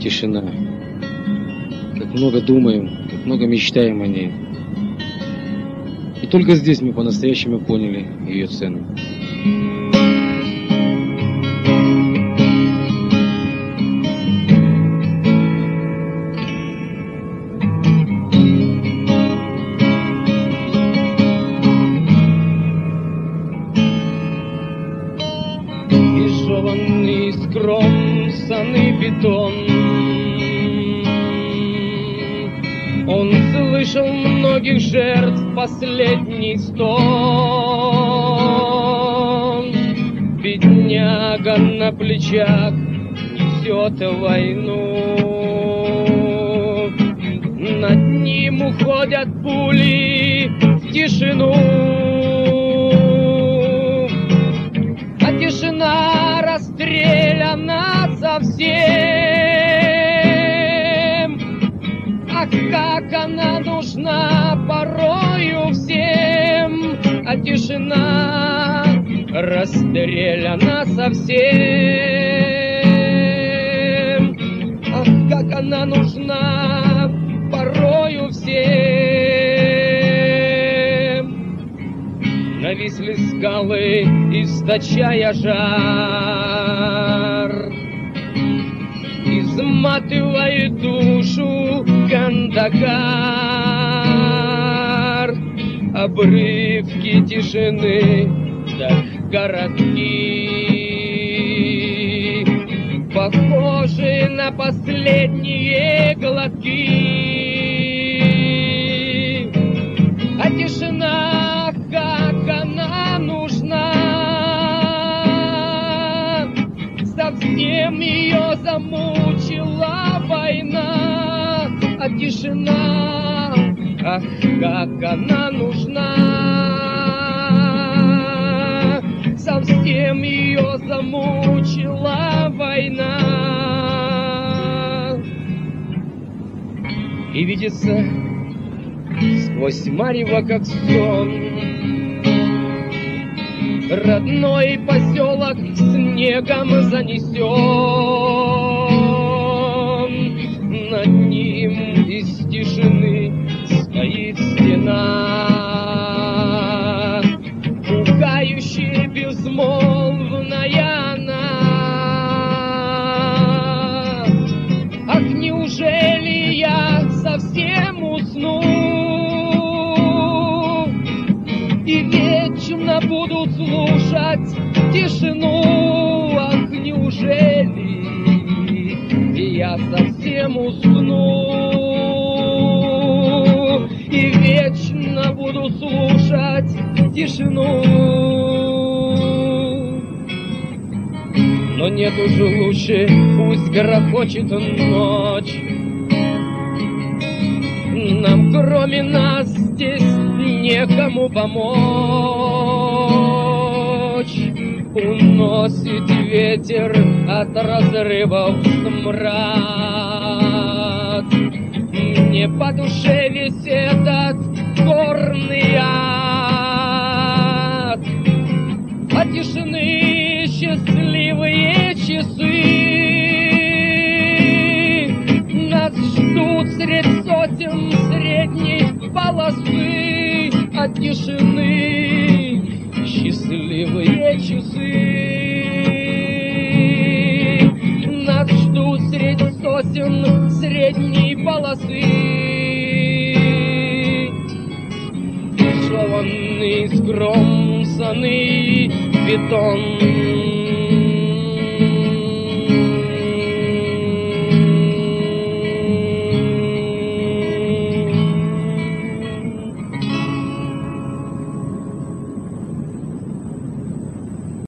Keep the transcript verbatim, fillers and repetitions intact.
тишина. Как много думаем, как много мечтаем о ней. И только здесь мы по-настоящему поняли ее цену. Изжеванный, скромсанный бетон. Он слышал многих жертв последний стон. Бедняга на плечах несет войну. Над ним уходят пули в тишину. А тишина расстреляна совсем. Ах, как она нужна порою всем. А тишина расстреляна совсем. Ах, как она нужна порою всем. Нависли скалы, источая жар, изматывает душу Кандагар. Обрывки тишины, так коротки, похожи на последние глотки. А тишина, как она нужна, совсем ее замучила война. А тишина, ах, как она нужна, совсем ее замучила война. И видится сквозь марево, как сон, родной поселок снегом занесен. Над ним из тишины стоит стена, пугающая безмолвная она. Ах, неужели я совсем усну и вечно буду слушать тишину? Ах, неужели я совсем усну и вечно буду слушать тишину? Но нет уже лучше, пусть грохочет ночь. Нам кроме нас здесь некому помочь. Уносит ветер от разрывов смрад. Мне по душе весь этот горный ад. А тишины счастливые часы нас ждут средь сотен средней полосы. От тишины счастливые часы нас ждут средь сотен средней полосы. Изжеванный, скромсанный бетон.